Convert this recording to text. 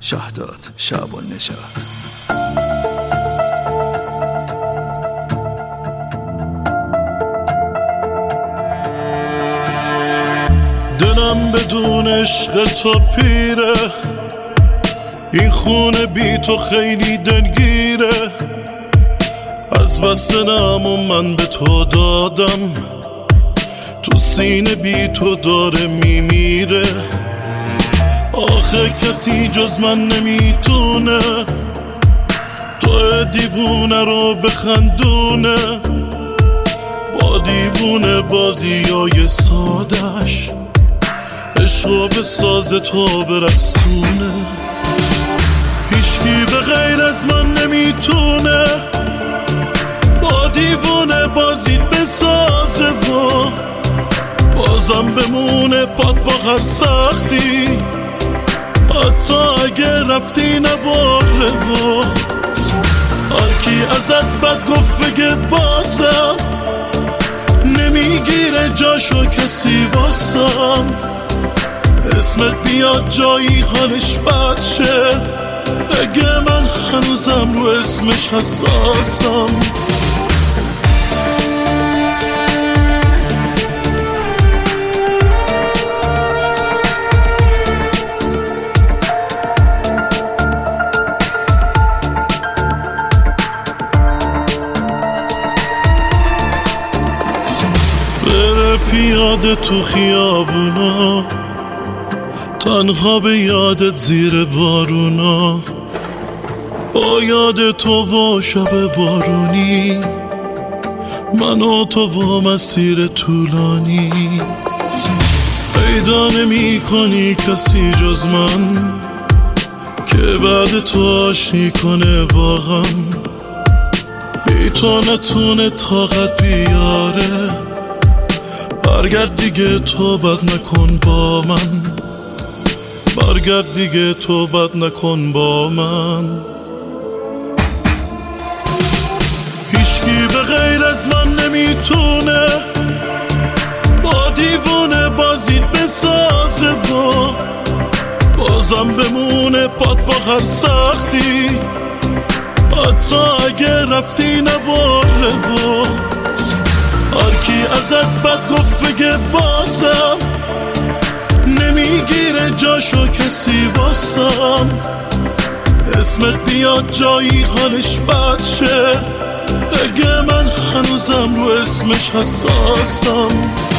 شهداد شعبان نژاد. دلم بدون عشق تو پیره، این خونه بی تو خیلی دلگیره. از بس دلم و من به تو دادم، تو سینه بی تو داره میمیره. آخه کسی جز من نمیتونه تو دیوونه رو بخندونه، با دیوونه بازیای سادش عشقو به ساز تو برقصونه. هیچکی به غیر از من نمیتونه با دیوونه بازیت بسازه و بازم بمونه پات با هر سختی، حتی اگه رفتی نباره. و هرکی ازت بد گفت بگه بازم نمیگیره جاشو کسی واسم. اسمت بیاد جایی حالش بد شه، بگه من هنوزم رو اسمش حساسم. بره پیاده تو خیابونا، تنها به یادت زیر بارونا، با یاد تو و شب بارونی، من و تو و مسیر طولانی. پیدا نمی کنی کسی جز من که بعد تو آشتی کنه با غم، بی تو نتونه طاقت بیاره. برگرد دیگه تو بد نکن با من، برگرد دیگه تو بد نکن با من. هیچکی به غیر از من نمیتونه با دیوونه بازیت بسازه و بازم بمونه پات با هر سختی، حتی اگه رفتی نباره. و هرکی ازت بد گفت بگه بازم نمیگیره جاشو کسی واسم. اسمت بیاد جایی حالش بد شه، بگه من هنوزم رو اسمش حساسم.